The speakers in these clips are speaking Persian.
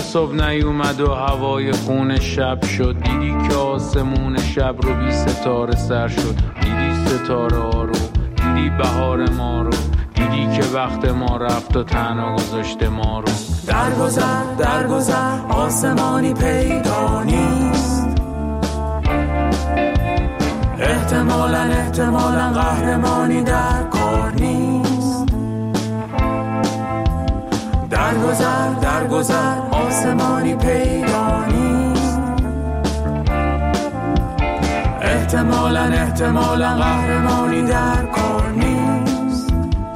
صبح نیومد و هوای خون شب شد، دیدی که آسمون شب رو بی ستاره سر شد، دیدی ستاره ها رو، دیدی بهار ما رو، دیدی که وقت ما رفت و تنها گذاشته ما رو. در گذر آسمانی پیدا نیست، احتمالاً قهرمانی در کار نیست. در گذر آسمانی پیدا نیست، احتمالاً قهرمانی در کار نیست.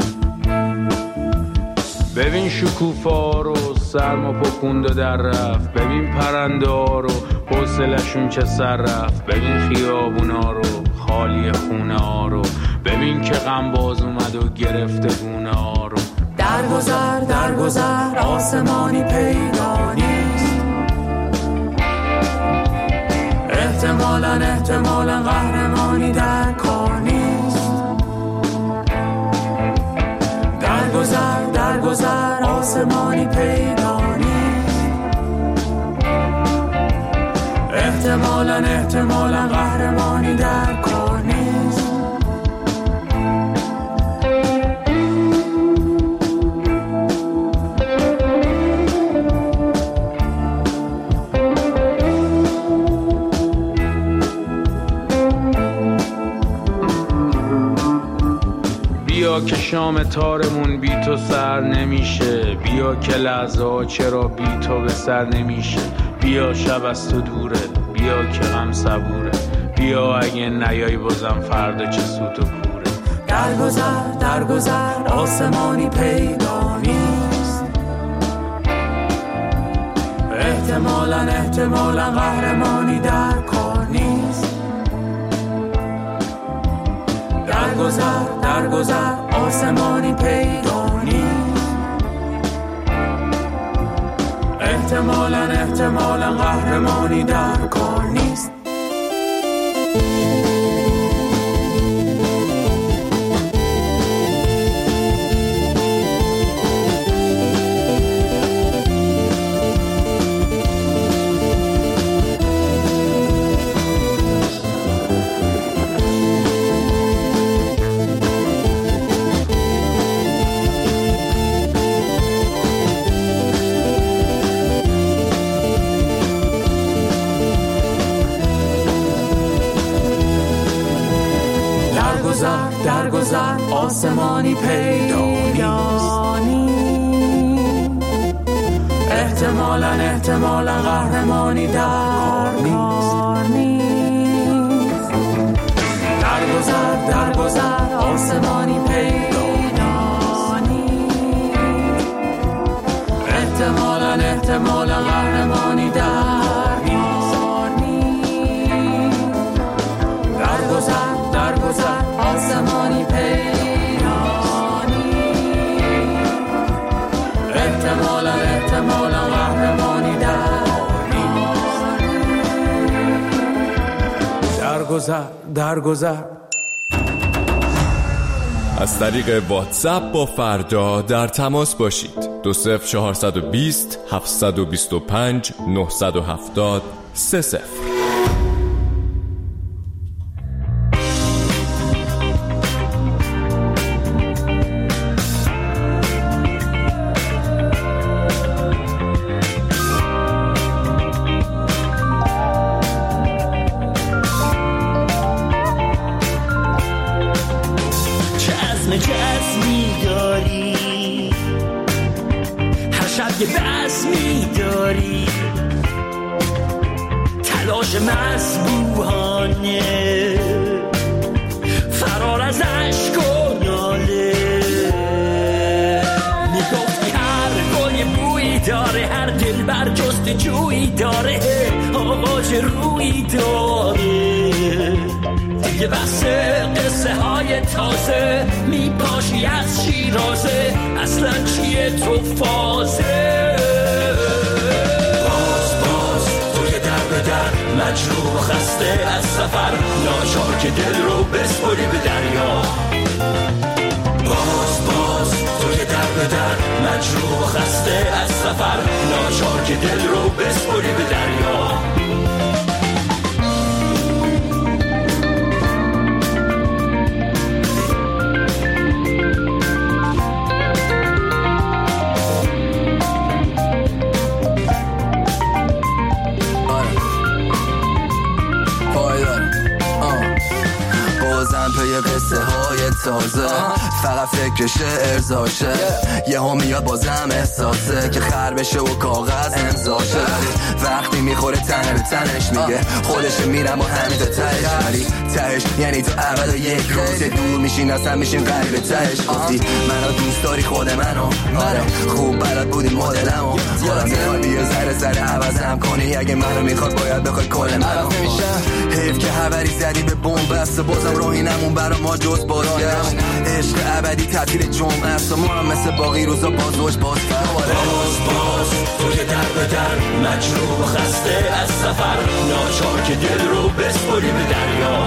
ببین شکوفا رو سرما پکوند و در رفت، ببین پرنده ها رو حوصلشون چه سر رفت، ببین خیابونا رو خالی خونه ها رو، ببین که غم باز اومد و گرفته گونه ها رو. در گذر آسمانی پیدا نیست، احتمالاً قهرمانی در کار نیست. در گذر آسمانی پیدا نیست، احتمالاً قهرمانی در کار نیست. بیا که شام تارمون بی تو سر نمیشه، بیا که لحظه ها چرا بی تو به سر نمیشه، بیا شب از تو دوره، بیا که غم صبوره، بیا اگه نیای بازم فردا چه سوت و کوره. در گذر آسمانی پیدا نیست، احتمالاً قهرمانی در کار نیست. در گذر آسمانی پیدا نیست، احتمالاً قهرمانی در کار نیست. در گذر آسمانی پیدا نیست، احتمالاً قهرمانی در کار نیست. در گذر آسمانی پیدا نیست، احتمالاً قهرمانی در کار نیست. در گذر آسمانی پیدا نیست، احتمالاً قهرمانی در گذر. از طریق واتساپ با فردا در تماس باشید. 20420 725 970 30. تلاش مسبوحانه فرار از عشق و ناله، میگفت هر گل بویی داره، هر دل بر جست جویی داره، آغاز رویی داره. دیگه بس قصه های تازه میپاشی از شیرازه، اصلا چیه تو فازه؟ مجروح و خسته از سفر، ناچار که دل رو بسپری به دریا. باز تو که در به در، مجروح و خسته از سفر، ناچار که که دل رو بسپری به دریا. یه قصه های تازه فقط فکر شعر زاشه یه هم میاد بازم احساسه که خر بشه و کاغذ امضاشه وقتی میخوره تنه به تنش میگه خودش میرم و همین تا تهش ولی تهش یعنی تو اول و یک روز دور میشین اصلا میشین قریب تهش گفتی منو دوست داری خود منو آره خوب بلد بودی مدلمو یادم میاد بیا ذره عوضم کنی اگه منو میخواد باید بخوای کل منو حیف که خبری زدی به بمب است بازم راهی نمون برا ما جز بازگشت عشق ابدی تعطیل جمعه است و ما هم مثل باقی روزا باز باز تو که در به در مجروح و خسته از سفر ناچار که دل رو بسپری به دریا.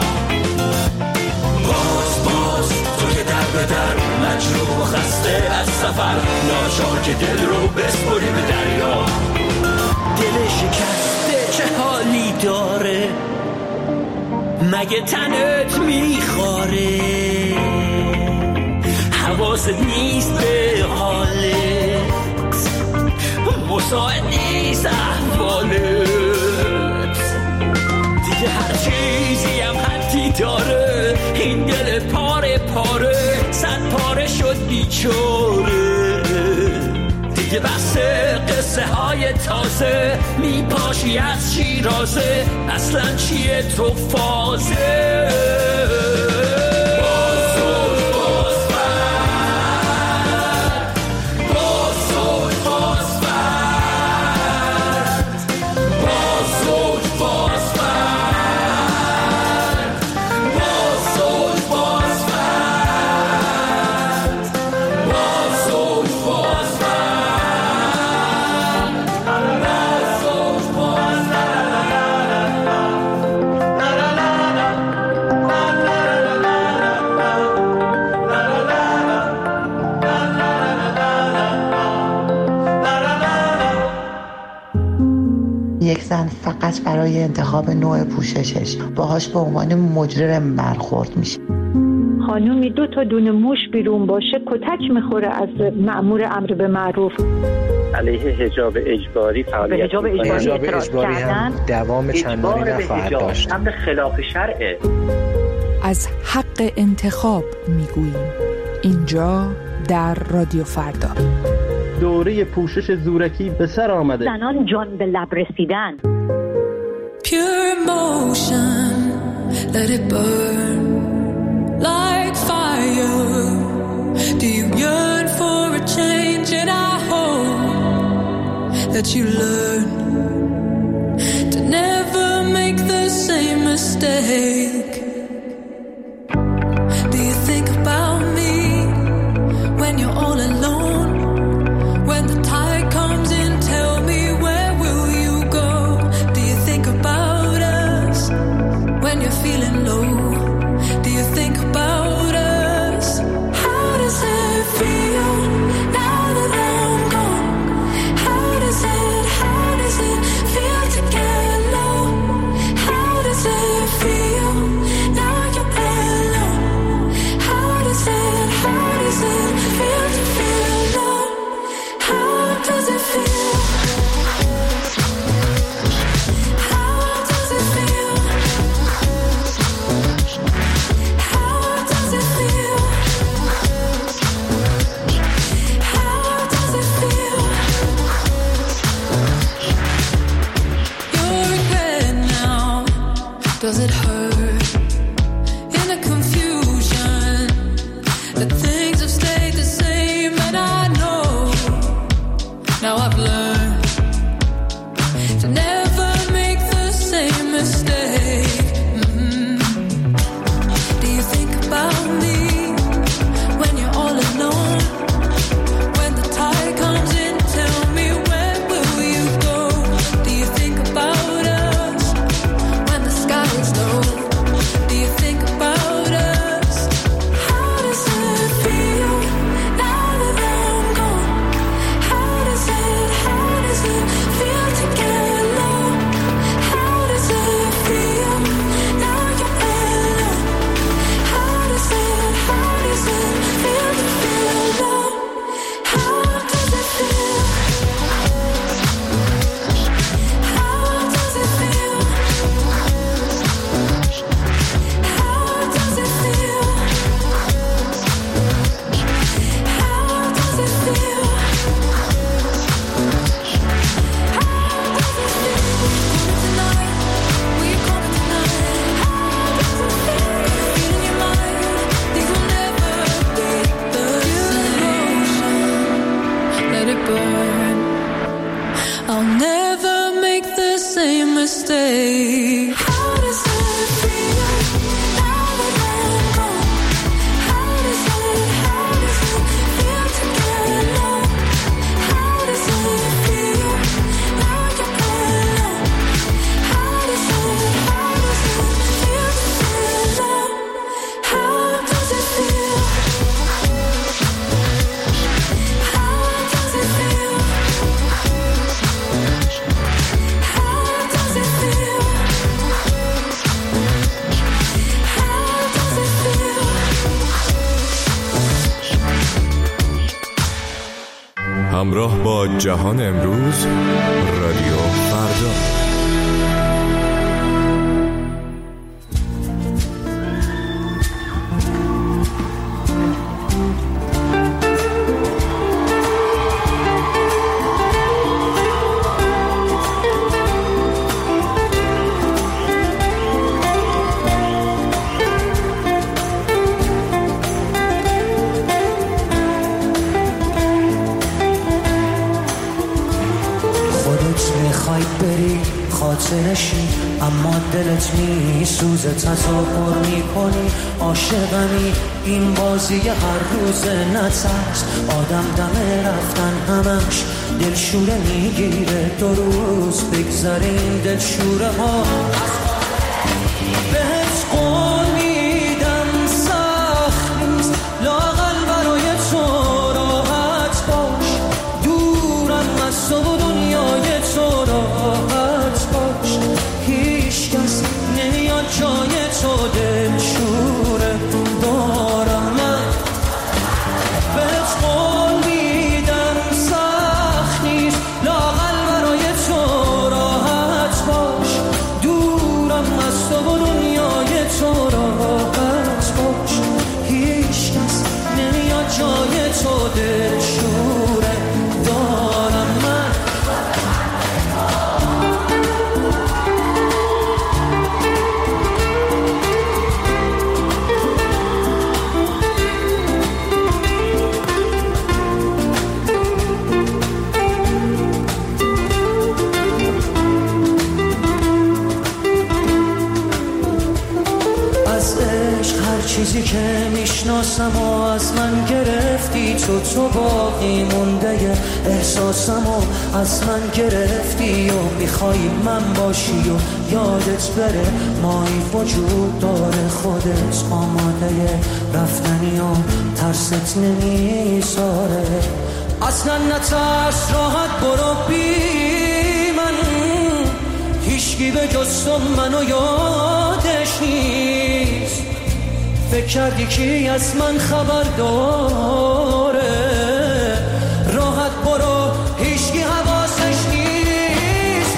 باز تو که در به در مجروح و خسته از سفر ناچار که دل رو بسپری به دریا. دل شکسته چه حالی داره مگه تنت میخواره حواست نیست به حالت مساعد نیست احوالت دیگه هر چیزی هم حدی داره این دل پاره پاره صد پاره شد بیچاره دیگه بس قصه های تازه میپاشی از شیرازه اصلا چیه تو فازه یک زن فقط برای انتخاب نوع پوششش باهاش به عنوان مجرم برخورد میشه. خانومی 2 تا دونه موش بیرون باشه کتک میخوره از مأمور امر به معروف. علیه حجاب اجباری فعالیت به حجاب اجباری هم دوام چندانی نخواهد داشت. امر خلاف شرعه. از حق انتخاب میگوییم اینجا در رادیو فردا. دوره پوشش زورکی به سر آمده. زنان جان به لب رسیدن. Pure emotion, let it burn like fire. Do you yearn for a change? And I hope that you learn to never make the same mistake. Do you think about me when you're all alone? When the tide comes in, tell me where will you go? Do you think about us when you're feeling low? Do you think about us? How does it feel now that I'm gone? How does it feel to get low? How does it feel now you're alone? How does it feel to feel low? How does it feel? How does it feel? How does it feel? How does it feel? Your regret now, does it hurt? In the confusion, the things have stayed the same, and I know now I've learned to never make the same mistake. Do you think about me when you're all alone? When the tide comes in, tell me where will you go? Do you think about us when the sky is low? Do you think about us? How does it feel? stay. How does it feel now that I'm gone? How does it feel to get alone? How does it feel now you're alone? How does it feel to feel alone? How does it feel? How does it feel? همراه با جهان امروز، رادیو فردا. خاطرشی اما دلت میسوزه، تظاهر میکنی عاشقمی، این بازی هر روز نترس، آدم دم رفتن همش دلشوره میگیره، 2 روز بگذره این دلشوره ها. بهت قول میدم سخت نیست، لااقل برای تو راحت باش، دورم از تو و دنیای تو راحت باش، هیچ کس نمیاد جای تو دلشوره دارم من. بهت قول میدم سخت نیست، لااقل برای تو راحت باش، دورم از تو و دنیای تو راحت باش، هیچ کس نمیاد جای تو دلشوره دارم من. چیزی که میشناسم و از من گرفتی، تو باقی مونده احساسم و از من گرفتی و میخوای من باشی و یادت بره مایی وجود داره، خودت آماده رفتنی و ترست نمیذاره، اصلا نترس راحت برو بی من، هیچکی به جز تو منو یادش نیست، فکر کردی کی از من خبر داره، راحت برو هیچکی حواسش نیست،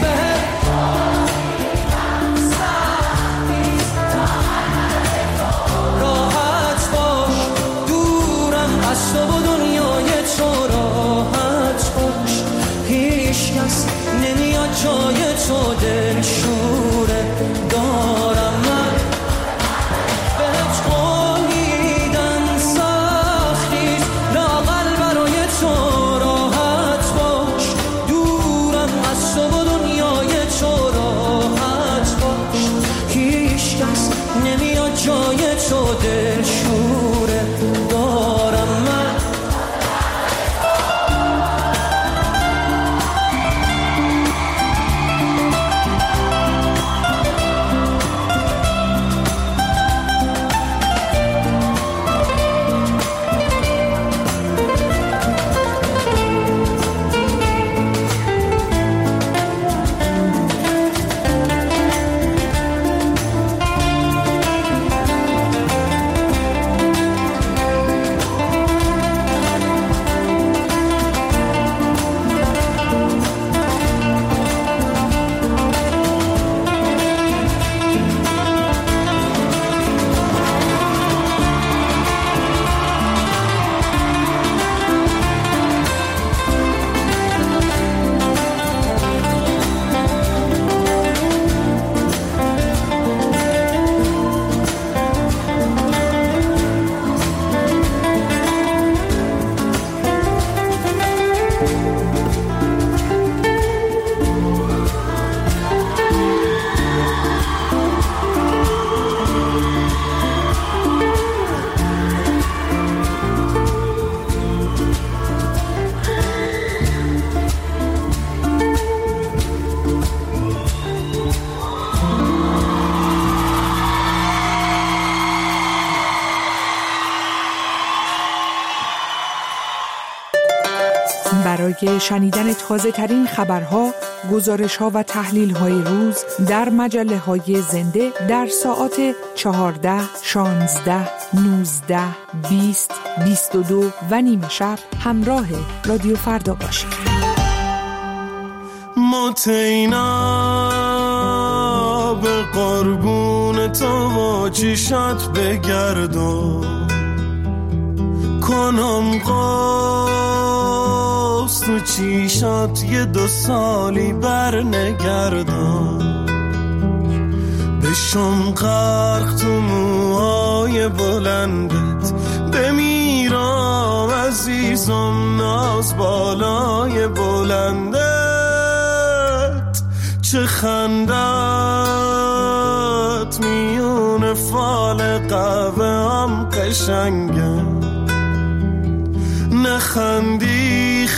راحت باش، دورم از تو و دنیای تو راحت باش، هیچ کس نمیاد جای تو دلشوره دارم من. برای شنیدن تازه ترین خبرها، گزارش‌ها و تحلیل‌های روز در مجله‌های زنده در ساعات 14، 16، 19، 20، 22 و نیم شب همراه رادیو فردا باشید. متینا به قربون تو و چشات بگردم، کنم قصد تو چشات یه 2 سالی بر نگردم، بشم غرق تو موهای بلندت، بمیرم عزیزم ناز بالای بلندت، چه خندت میون فال قهوه هم قشنگه، نخندی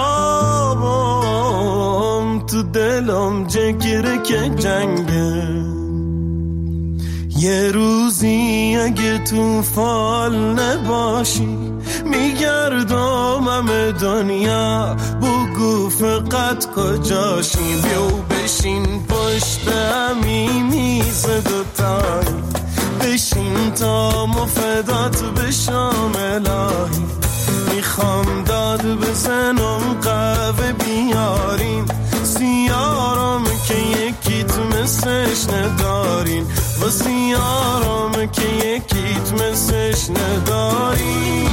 خرابم تو دلم جگره که جنگه، یه روزی اگه تو فال نباشی میگردم همه دنیا، بگو فقط کجاشی، بیو بشین پشت همی میز دوتایی، بشین تا مفدات بشم الهی، میخوام داد بزنم قهوه بیارین، سیارم که یکیت مثلش ندارین، و سیارم که یکیت مثلش ندارین.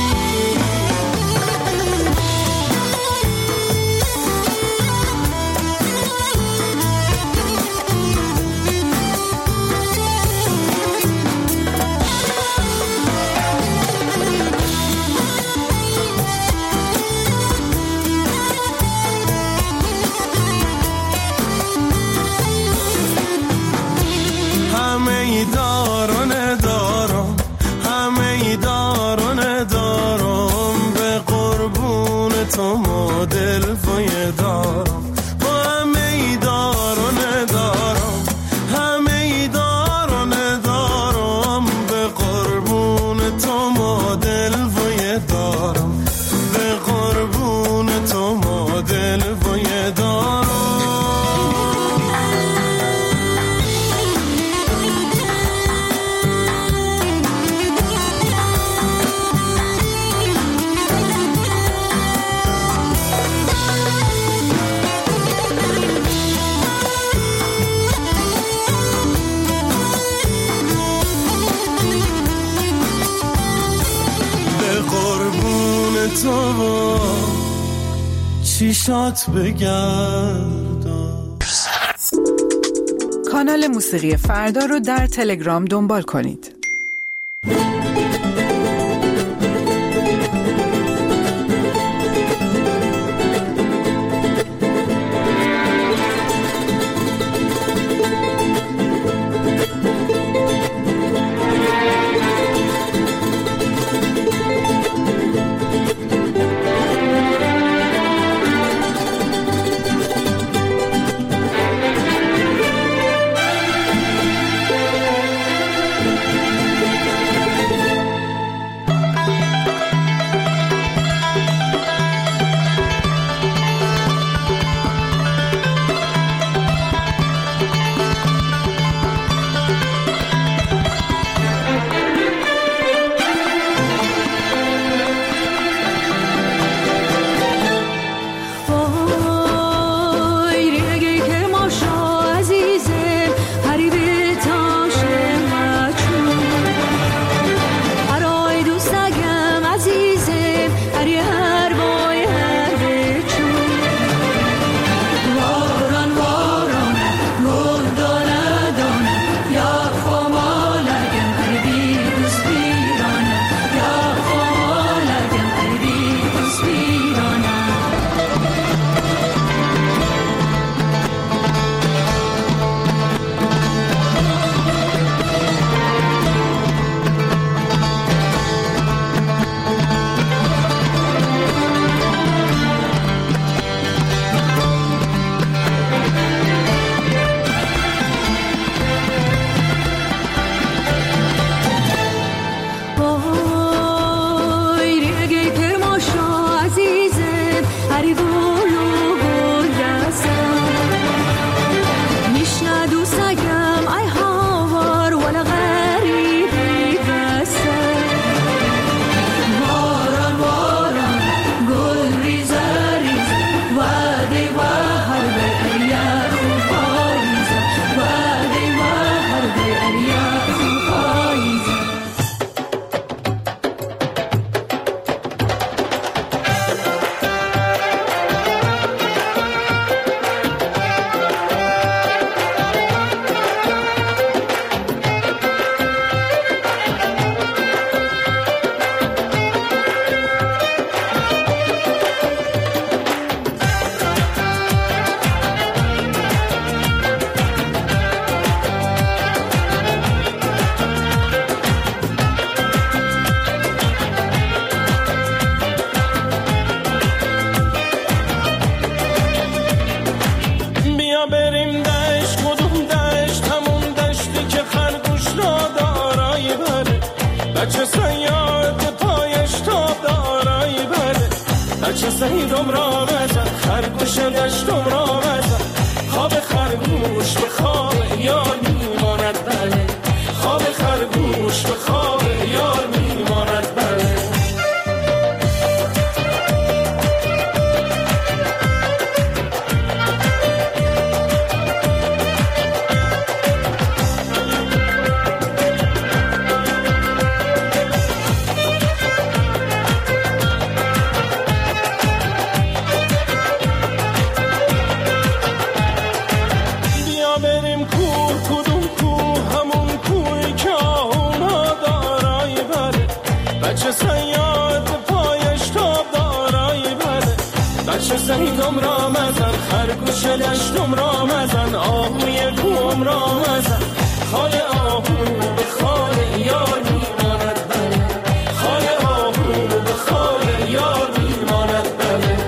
تو مدل وی دارم، با همه دار و ندارم، همه دار و ندارم، به قربون تو مدل وی دارم، به قربون تو مدل وی دارم. تو چشات بگردم. کانال موسیقی فردا رو در تلگرام دنبال کنید. بچه سعیدم را مزن خرگوش دشتم را مزن خواب خرگوش به خواب یار میماند بله خواب خرگوش به خواب یار میماند بله سعیدم را مزن خرگوش دشتم را مزن آهوی کوم را مزن خال آهو به خال یار میماند بله خال آهو به خال یار میماند بله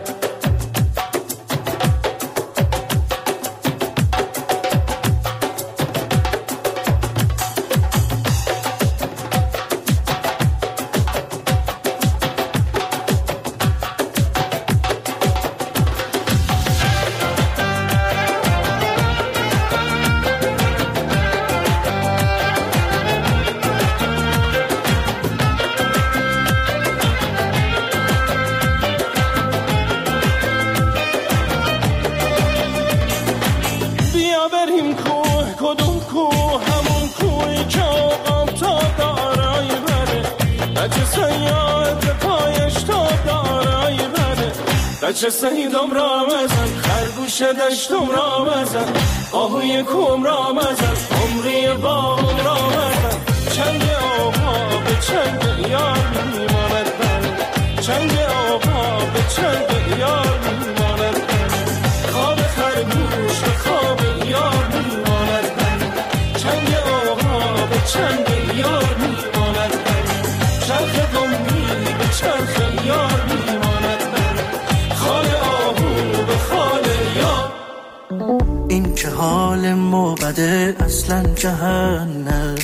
بچه سعیدم را مزن خرگوش دشتم را مزن آهوی کوم را مزن عمری باغم را مزن چنگ آقا به چنگ یار میماند بله چنگ آقا به چنگ یار میماند بله خواب خرگوش به خواب یار میماند بله چنگ آقا به چنگ یار میماند بله چرخ قمی به چرخ یار میماند بله خال آهو به خال یار این که حال ما بده اصلا جهنم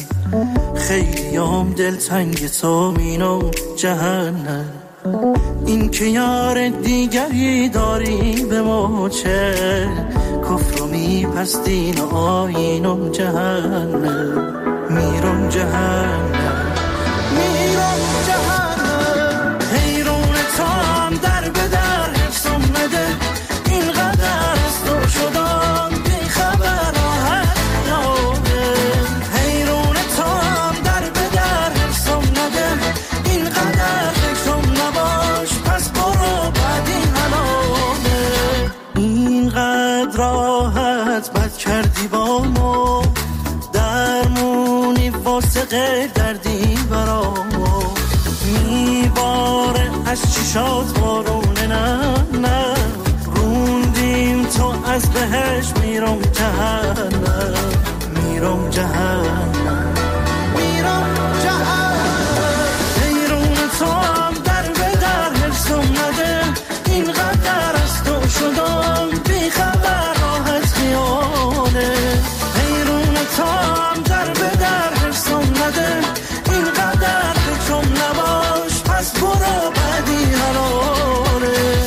خیلیام دلتنگ تو مینو جهنم این که یار دیگری داری به ما چه کفر و میپستین و آینم جهنم میرم جهنم میرم جهنم حیرون تو هم در به در حفظم نده اینقدر از تو شدم بی خبر راحت یاده حیرون تو هم در به در حفظم نده اینقدر فکرم نباش پس برو بعد این حلاله اینقدر راحت بد کردی با ما درمونی واسه غیر دردی برا ما میباره از چشات بارونه نه روندیم تو از بهش میرم جهنم میرم جهنم میرم جهنم حیرون تو هم در به در حفظم نده اینقدر از تو شدم بی خبر راحت خیاله حیرون تو هم در به در حفظم نده اینقدر فکرم نباش پس برو بعدی حلاله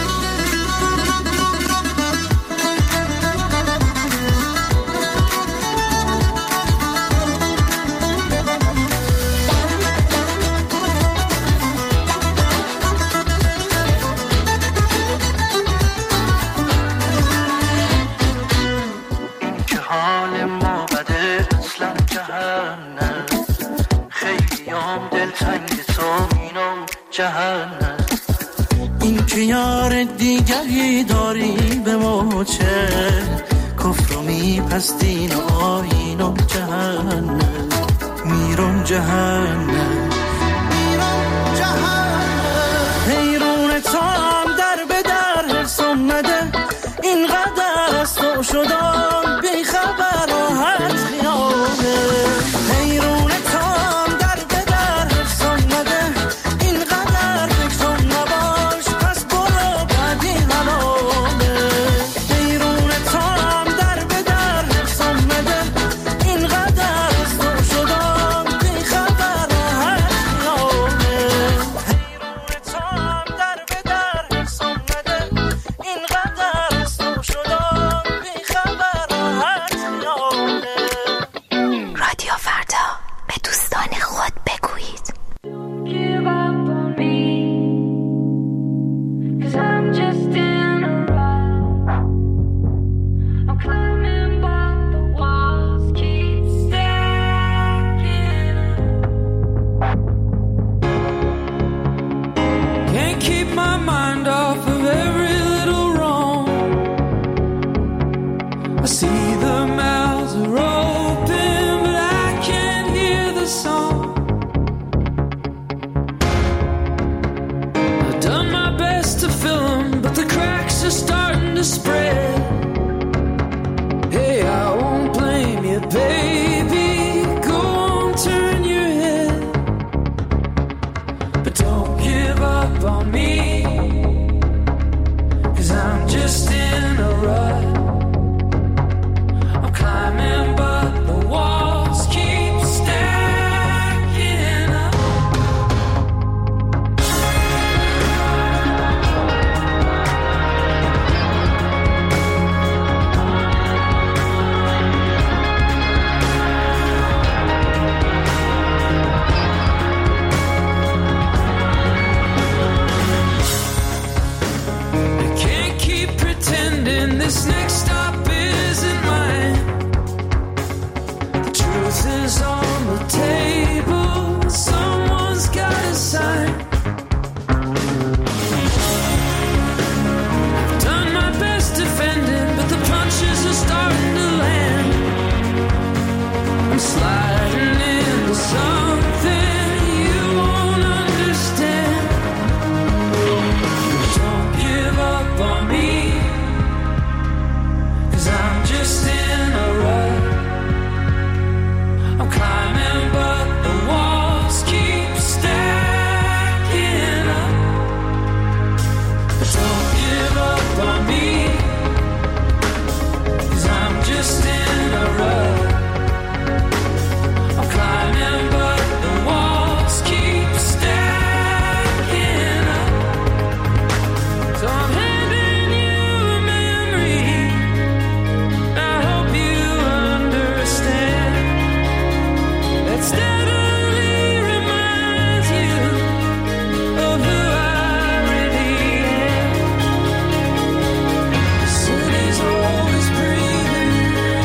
این که حال ما بده اصلا جهنم خیلیام دلتنگ تو مینم جهنم این که یار دیگری داری به ما چه کفر و میپستین و آینم جهنم میرم جهنم میرم جهنم حیرون تو هم در به در حفظم نده اینقدر از تو شدم بی خبر راحت خیاله حیرون تو هم در به در حفظم نده اینقدر فکرم نباش پس برو بعدی حلاله حیرون تو هم در به در حفظم نده اینقدر از تو شدم بی خبر راحت are starting to spread. Hey, I won't blame you, baby. Go on, turn your head, but don't give up on me, 'cause I'm just in a rut. I'm climbing, but the walls keep stacking up. I can't keep pretending this next stop isn't mine. The truth is on the table. Someone's got to sign. I've done my best defending, but the punches are starting to land. I'm sliding into something you won't understand. Don't give up on me, 'cause I'm just in a rut. I'm climbing, but the walls keep stacking up. Don't give up on me, 'cause I'm just in a rut. I'm climbing, but the walls keep stacking up. So I'm handing you a memory. I hope you understand. That steadily reminds you of who I really am. The city's always breathing.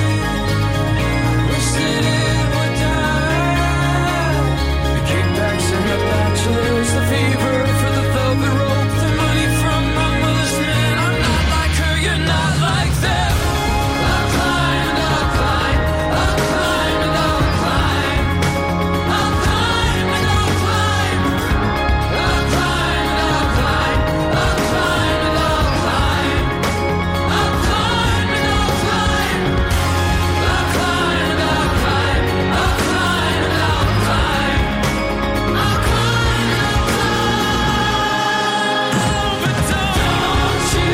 Wish that it would die. The kickbacks and the bachelors, the fever for the velvet rope, the money from my mother's men. I'm not like her, you're not like them. I'll climb and I'll climb. I'll climb and I'll climb. I'll climb and I'll climb. I'll climb and I'll climb. I'll climb and I'll climb. I'll climb and I'll climb. I'll climb and I'll climb. I'll climb and I'll climb. I'll climb and I'll climb. But don't you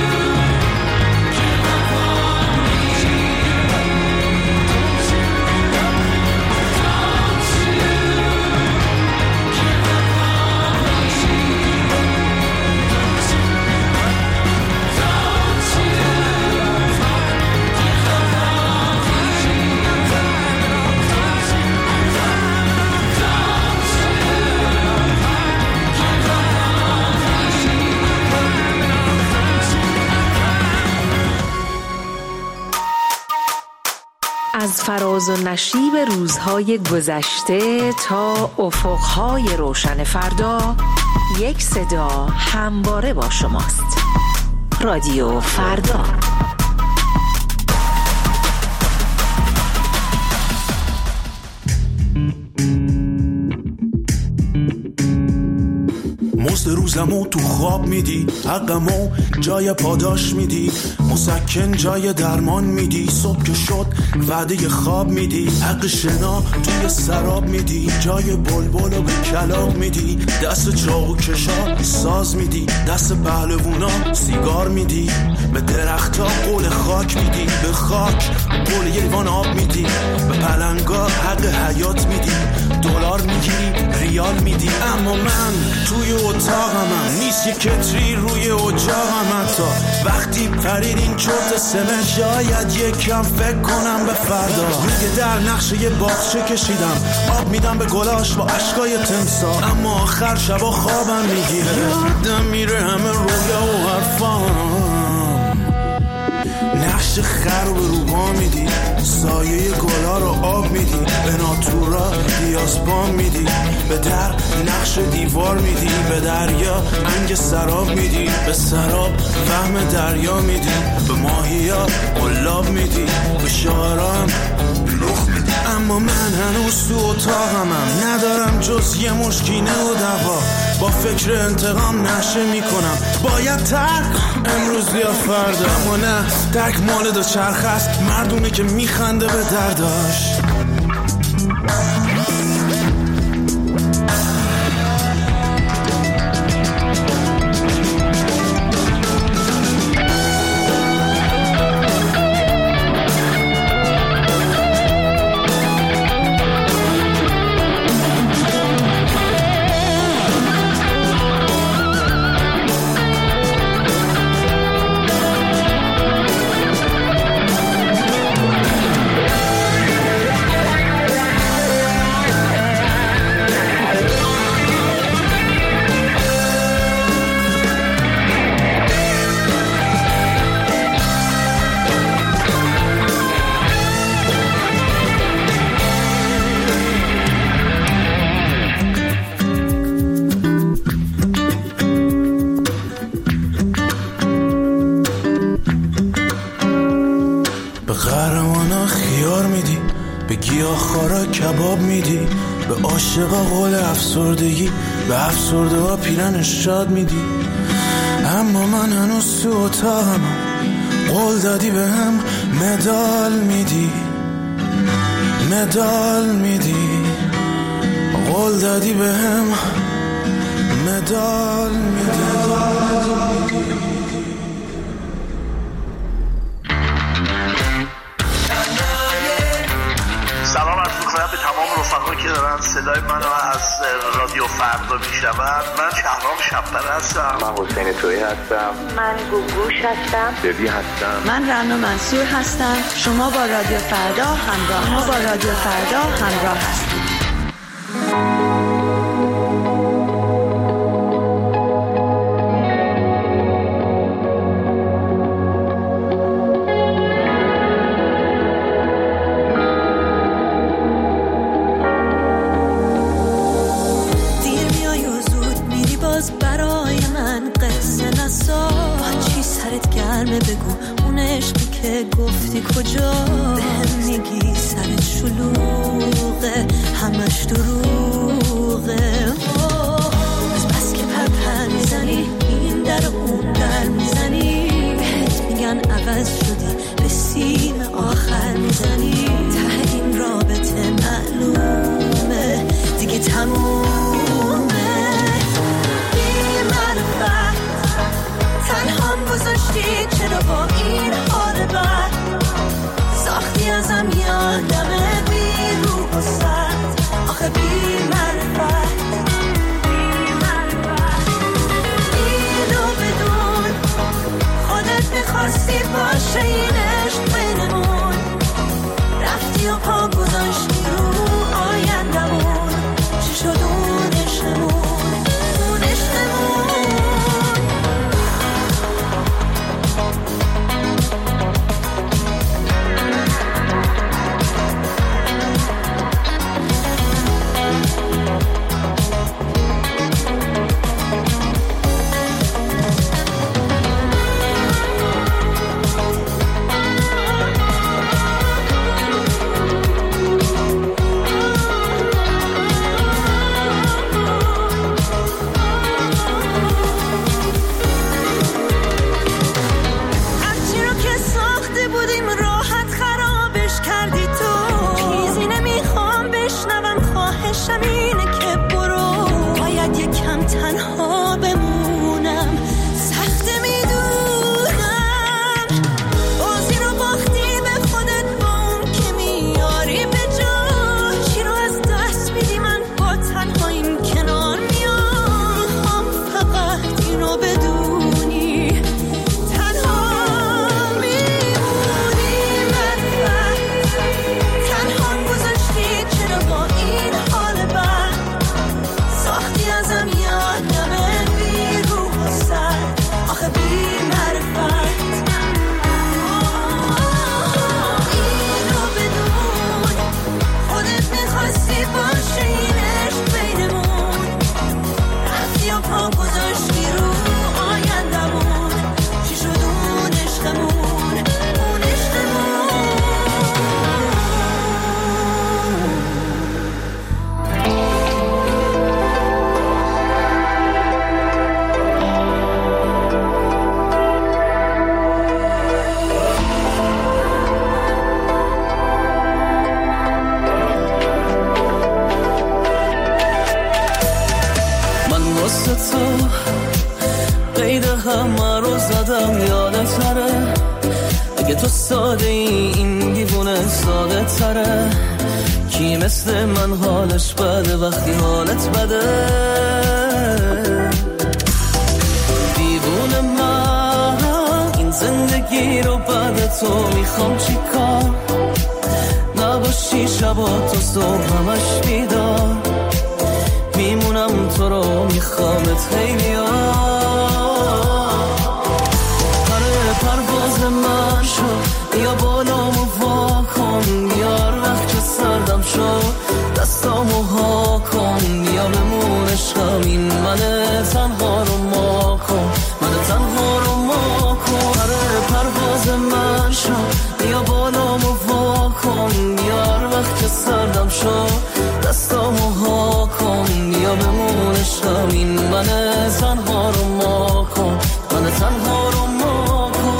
give up on me. Don't you از فراز و نشیب روزهای گذشته تا افقهای روشن فردا، یک صدا همواره با شماست. رادیو فردا. مزد روزمو تو خواب میدی، حقمو جای پاداش میدی، مسکن جای درمان میدی، صبح که شد وعده خواب میدی، حق شنا توی سراب میدی، جای بلبل و به کلاغ میدی، دست چاقو کشا ساز میدی، دست پهلوونا سیگار میدی، به درختا قول خاک میدی، به خاک قول یه لیوان آب میدی، به پلنگا حق حیات میدی، دلار میگیری ریال میدی. اما من توی اتاقمم نیست یه کتری روی اجاقم، حتی وقتی پرید این چرت سمه شاید یکم فکر کنم به فردا. روی در نقشه یه باغچه کشیدم، آب میدم به گلاش با عشقای تمسا، اما آخر شبا خوابم میگیره، یادم میره همه رویا و حرفام. نقش خر رو به روبا میدی، سایه گلا رو آب میدی، به ناتورا دیاسپام میدی، به در نقش دیوار میدی، به دریا انگ سراب میدی، به سراب وهم دریا میدی، به ماهیا قلاب میدی، به شاعرام لخ میدی. اما من هنوز تو اتاقمم، ندارم جز یه مشکینه و دوا، با فکر انتقام نشه میکنم. باید ترک امروز یا فردا، اما نه درک مال دو چرخ است. مردونه که میخنده به درداش. کباب میدی، به عاشقا قول افسردگی، به افسرده ها پیرن شاد میدی. اما من هنوز تو اتاقم، قول دادی به هم مدال میدی، مدال میدی، قول دادی به هم مدال میدی. سلام عرض می‌کنم به تمام رفقایی که دارن صدای منو از رادیو فردا میشنون. من شهرام شب‌پره هستم. من حسین تویی هستم. من گوگوش هستم. ببی هستم. من رنا منصور هستم. شما با رادیو فردا همراه هستید. بگو اون عشقی که گفتی کجا، بهم میگی سرت شلوغه همش دروغه. از بس که پرپر میزنی این در اون در میزنی، بهت میگن عوض شدی به سیم آخر میزنی. ته این رابطه معلومه دیگه تمومه. بی معرفت تنهام گذاشتی، چرا با این حال بد ساختی ازم یادمه بی روح و سرد. آخه بی معرفت اینو بدون، خودت میخواستی باشه این عشق بینمون، رفتی و پا گذاشتی رو آیندمون. چی شد اون عشقمون، اون عشقمون. اینه که برو، باید یکم تنها بمونم، سخت میدونم. بازی رو باختی به خودت با اون که میاری به جا. چی رو از دست میدی من با تنهاییم کنار میام. میخوام فقط اینو بدونی تنها میمونی. معرفت تنها گذاشتی، چرا با این حال بد ساختی ازم یادمه قید همه رو زدم یادتره اگه تو ساده این دیوونه ساده تره کی مثل من حالش بده وقتی حالت بده دیوونه من این زندگی رو بعد تو میخوام چی کار نباشی شبا تو صبح همش بیدار میمونم تو رو میخوامت خیلی پرواز من شد یا بالامو وا کن بیار وقت که سردم شد دستامو ها کن یا بمونش همین من تنها رو ما کن من تنها رو ما کن پرواز من شد یا بالامو وا کن بیار وقت که سردم شد دستامو ها کن یا بمونش همین من تنها رو ما کن من تنها رو ما کن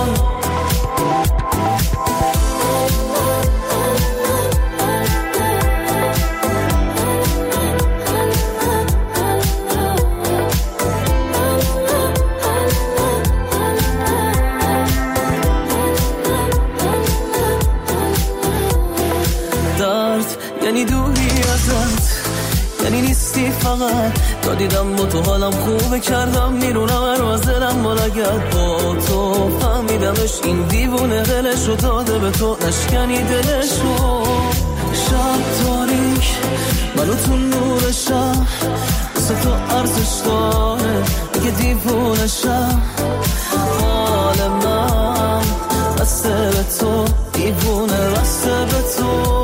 یعنی دوری ازت یعنی نیستی فقط تا دیدم با تو حالم خوبه کردم میرونم هر از دلم مالگت با تو فهمیدمش این دیوونه دلشو داده به تو نشکنی دلشو شب تاریک منو تو نور شب واسه تو ارزش داره دیگه دیوونه شب حال من بسته به تو دیوونه بسته به تو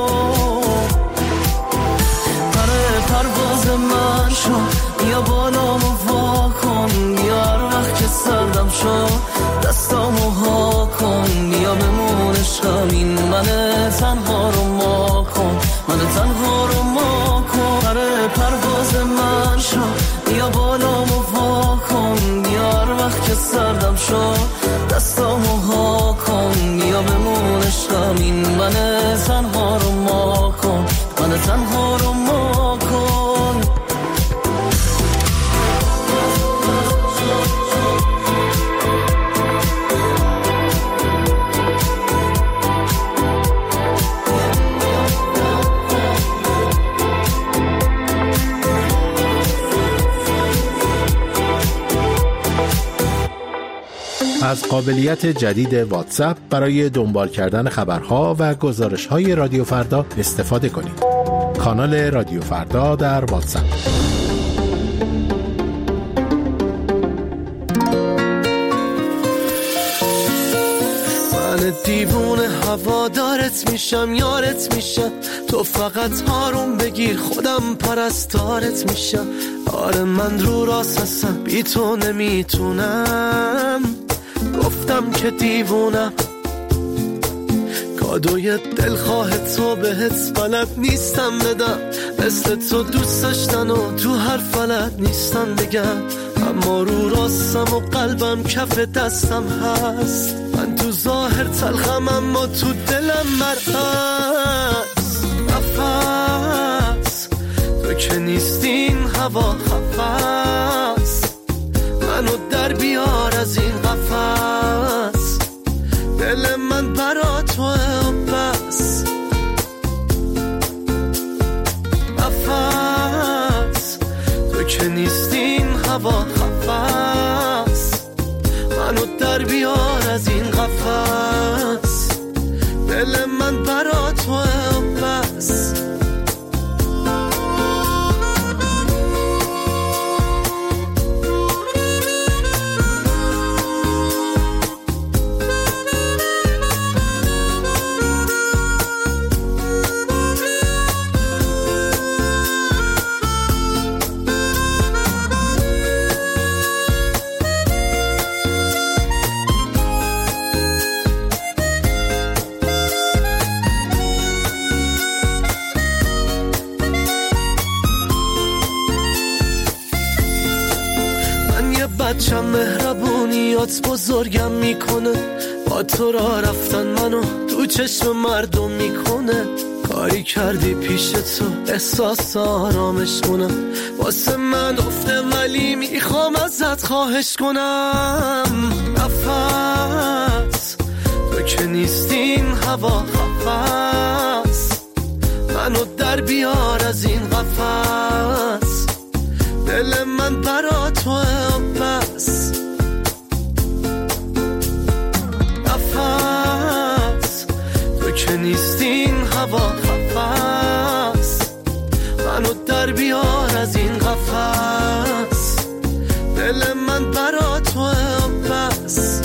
پرواز من شد یا بالامو وا کن بیار وقت که سردم شد دستامو ها کن یا بمونش همین من تنها رو ما کن من تنها رو ما کن پرواز من شد یا بالامو وا کن بیار وقت که سردم شد دستامو ها کن یا بمونش همین من تنها رو ما کن من تنها رو ما کن از قابلیت جدید واتساپ برای دنبال کردن خبرها و گزارش‌های رادیو فردا استفاده کنید. کانال رادیو فردا در واتساپ. من دیوونه هوادارت میشم یارت میشم تو فقط آروم بگیر خودم پرستارت میشم آره من رو راست هستم بی تو نمیتونم گفتم که دیوونم کادوی دلخواه تو بهت بلد نیستم بدم مثل تو دوست داشتن و تو هر فلت نیستم بگم اما رو راستم و قلبم کف دستم هست من تو ظاهر تلخم اما تو دلم مرهست نفس تو که نیستین هوا خفست منو در بیار از این قفس دل من برا توه و بس نفس تو که نیستین هوا خفست منو در بیار از این قفس دل من برا توه و بس بچم مهربونیات بزرگم میکنه با تو را رفتن منو تو چشم مردم میکنه کاری کردی پیش تو احساس آرامش کنم، واسه من افته ولی میخوام ازت خواهش کنم. نفس تو که نیستین هوا خفص، منو در بیار از این قفس، دل من برا توه بس. نفس تو که نیستین هوا خفص، منو در بیار از این قفس، دل من برا توه بس.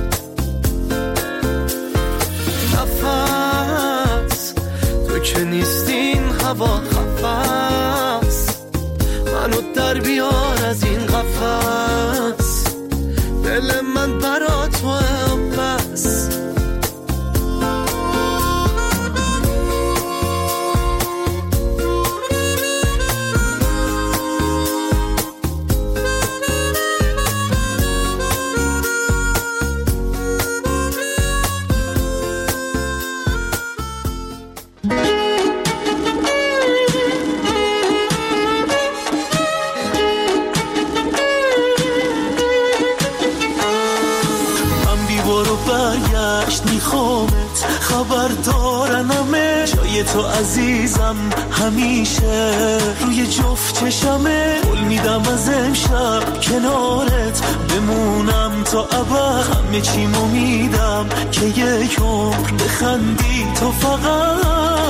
نفس تو که نیستین هوا خفص، منو در بیار از این قفس، دل من برا توه بس. خبر دارنمه جای تو عزیزم همیشه روی جفت چشمه، قول میدم از امشب کنارت بمونم تا ابد، همه چیمو میدم که یک عمر بخندی تو فقط.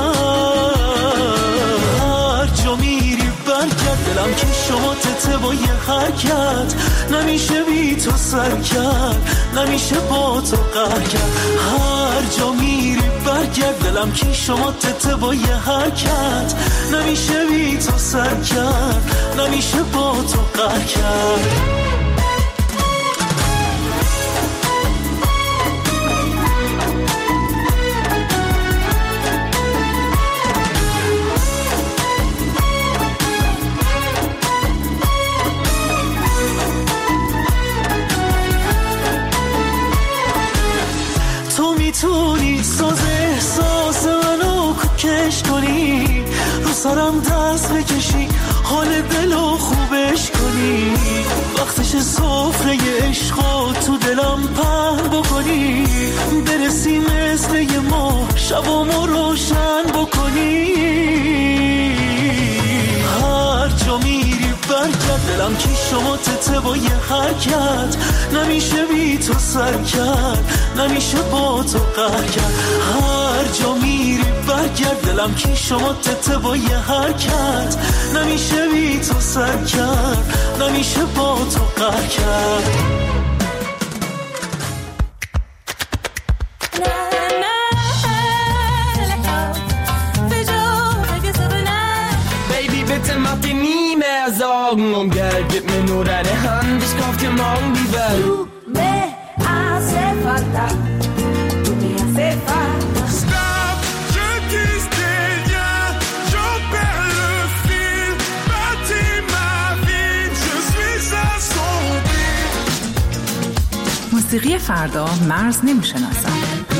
هر جا میری برگرد، دلم که شما تته با یه حرکت، نمیشه بی تو سر کرد، نمیشه با تو قهر کرد. هر جا میری برگرد، دلم که شما تته با یه حرکت، نمیشه بی تو سر کرد، نمیشه با تو قهر کرد. میتونی ساز احساس منو کش کنی، رو سرم دست بکشی، حال دلو خوبش کنی، وقتش سفره عشقو تو دلم پهن بکنی، برسی مثل یه ماه شبامو روشن بکنی. هر جا میری برگرد، دلم که شما تته با یه حرکت، نمیشه بی تو سر کرد، نمیشه با تو قهر کرد. هر جا میری برگرد، دلم که شما تته با یه حرکت، نمیشه بی تو سر کرد، نمیشه با تو قهر کرد. Sorgen um Geld, gib mir nur deine Hand, ich kauf dir morgen die Welt. Du me hace falta, tu me hace falta. Stop, je distingue, j'en perds le fil, bâtis ma vie, je suis assombri. موسیقی فردا مرز نمیشناسد.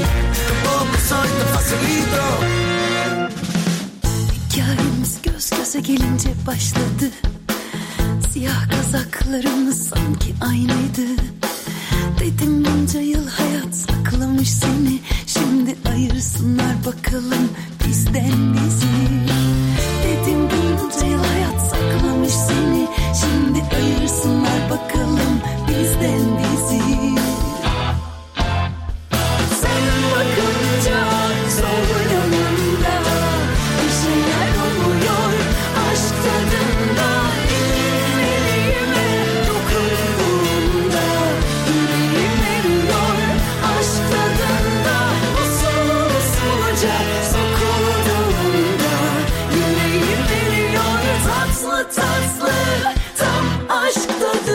Hikayemiz göz göze gelince başladı. Siyah kazaklarımız sanki aynıydı. Dedim bunca yıl hayat saklamış seni, şimdi ayırsınlar bakalım bizden bizi. Dedim bunca yıl hayat saklamış seni, şimdi ayırsınlar bakalım bizden bizi. Sen bakınca sol yanımda bir şeyler oluyor, aşk tadında. Tatlı tam aşk tadı.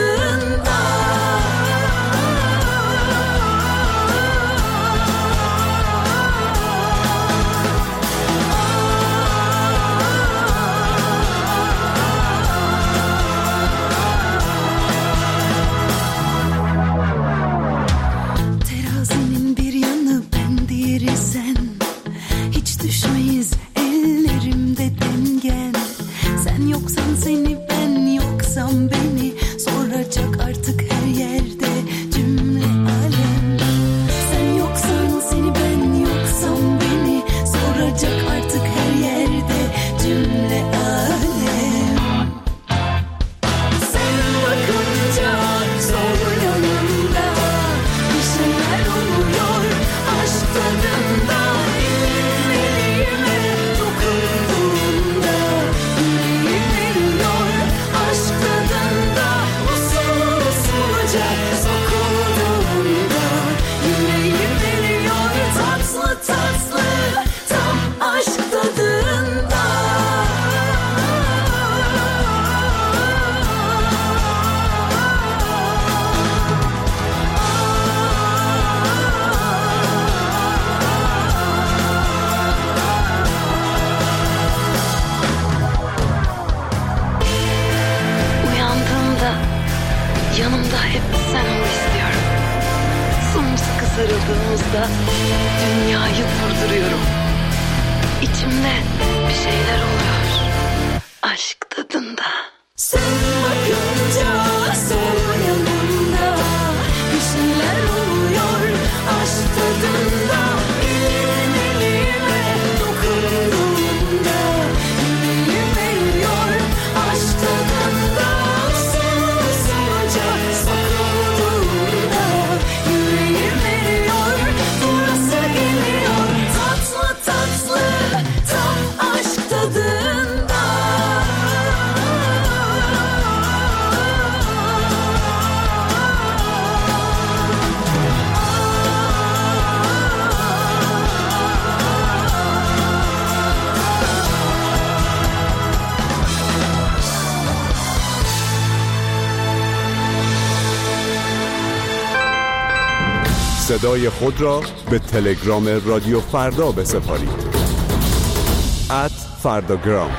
Yanımda hep sen ol istiyorum. Sımsıkı sarıldığımızda dünyayı vurduruyorum. İçimde bir şeyler oluyor. Aşk tadında. Sen bakınca sol yanımda bir şeyler oluyor. Aşk tadında. Elime dokunduğunda yüreğim eriyor. Aşk tadında. Sen sıcak sakındığında yüreğim eriyor. Burası geliyor. Tatlı tatlı tam aşk tadında. صدای خود را به تلگرام رادیو فردا بسپارید. @فرداگرام.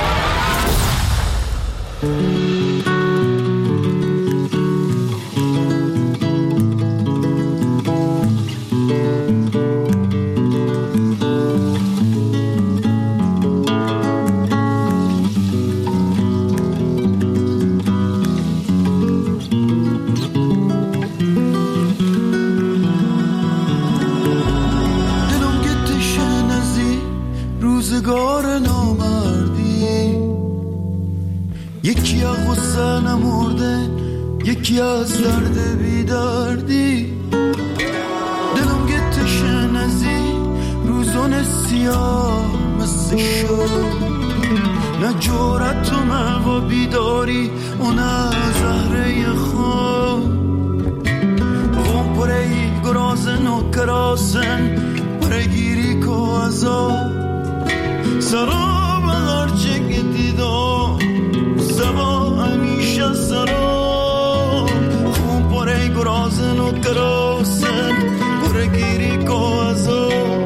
روزگار نامردی، یکی از غصه نمرده، یکی از درد بیدردی. دلم گتشن ازی روزون سیاه مثل شد، نه جورت و موا بیداری و نه زهره خواب. غم پرهی گرازن و کراسن پرگیری که ازا سراب هرچه که دیدم زبا همیشه سراب. خون پره گرازن و کراسن پرگیری که ازا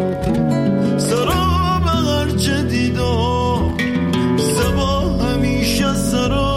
سراب هرچه دیدم زبا همیشه سراب.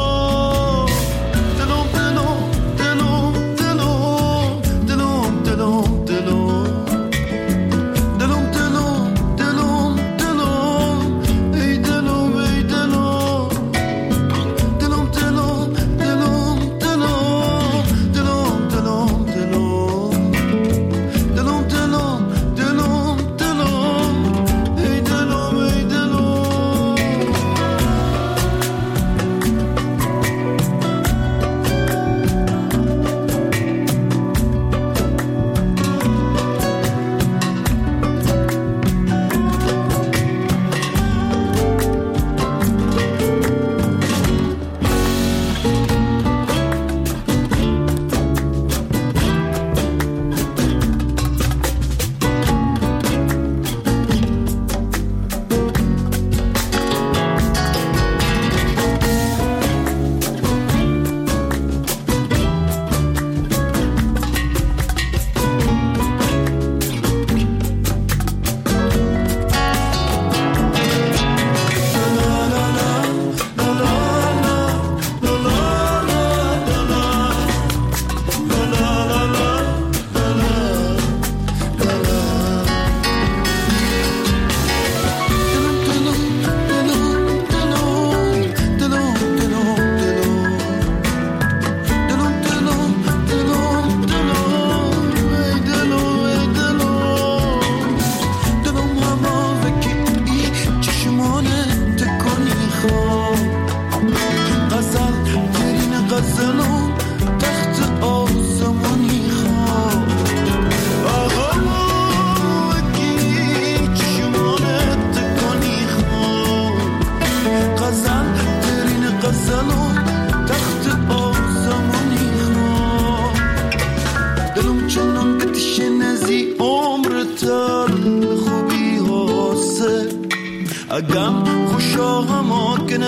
اگم خوشا هماکن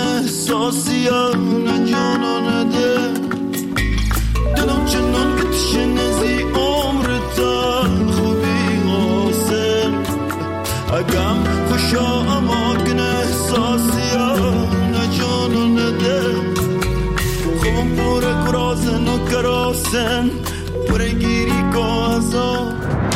احساسیان جانان ده دلم چنان که تشنزی عمر تا خوبی حاصل. اگم خوشا هماکن احساسیان جانان ده خوبم پر کرازن و کرا لاسن برگیری گازا